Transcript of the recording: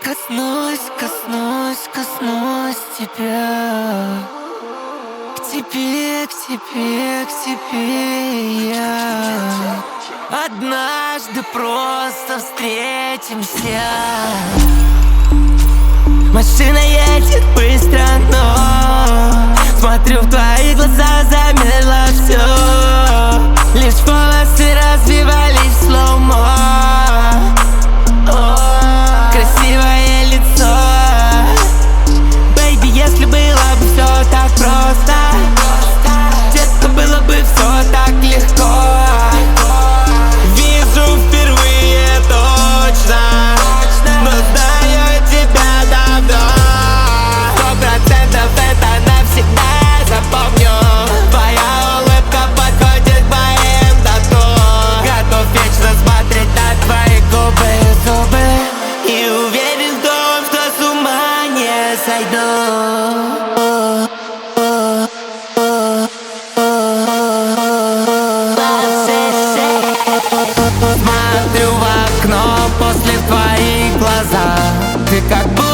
коснусь тебя. К тебе я. Однажды просто встретимся. Машина едет быстро, но смотрю в твои глаза, замерло все. Лишь волосы развивались в слоумо. Красивое лицо. Бэйби, если было бы все так просто, детство, было бы все так легко. Вижу впервые точно, но знаю тебя давно. 100% это навсегда запомню. Твоя улыбка подходит к моим тату. Готов вечно смотреть на твои губы и зубы. И уверен в том, что с ума не сойду. Смотрю в окно после твоих глаза. Ты как будто